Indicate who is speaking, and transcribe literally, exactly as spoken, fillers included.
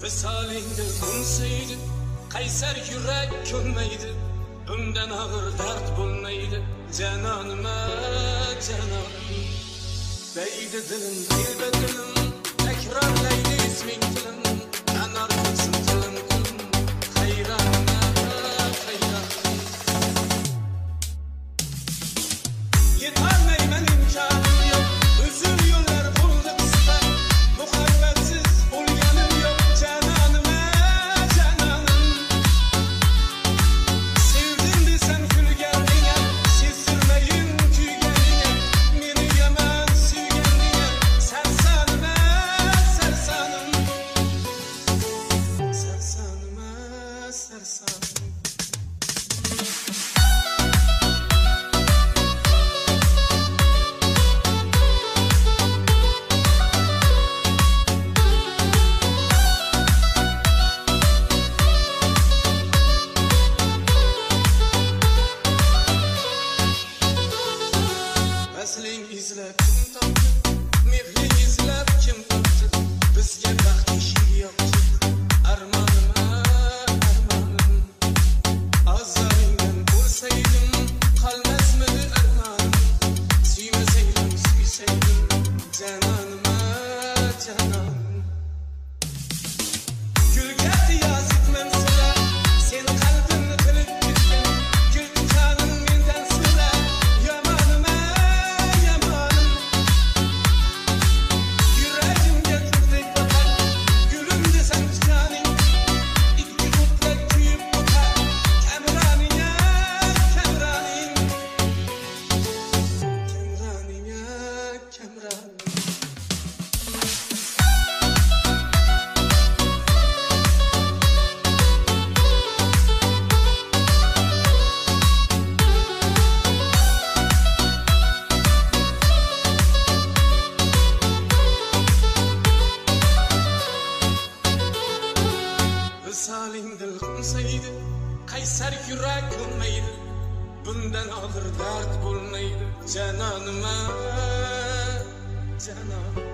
Speaker 1: Visalingda unsaydi, qaysar yurak ko'nmaydi, bundan og'ir dard bo'lmaydi, janonima janonim. Deydi dilim, dilba dilim, takrorlaydi isming tilim, anar qilsin tilim tilim, hayronima hayron. Yetolmayman imkonim yo'q, uzun yo'llar bo'ldi qisqa, muhabbatsiz bo'lganim yo'q, janonima janonim. Sevdim desam kulganing ham, sezdirmayin kuyganing ham, meni yomon suyganing ham, sarsanima sarsonim, sarsanima sarsonim. Asling izlab kim topdi, mehring izlab kim topdi, bizga baxt eshik yopdi, armonima armonim. Ozlaringdan bo'lsaydim, qolmasmidi armonim, suymasaydim suysaydim, janonima janonim. Gulga qiyos etmam sira, sen qalbimni qilib ketgan, gul jonim mendan sira, yomonima yomonim. Yuragimga turdek boqar, gulim desang joning, ikki mutlaq kuyib boqar, kamroning kamroning, kamroning kamroning. Visalingda unsaydi, qaysar yurak ko'nmaydi, bundan og'ir dard bo'lmaydi, janonima janonim.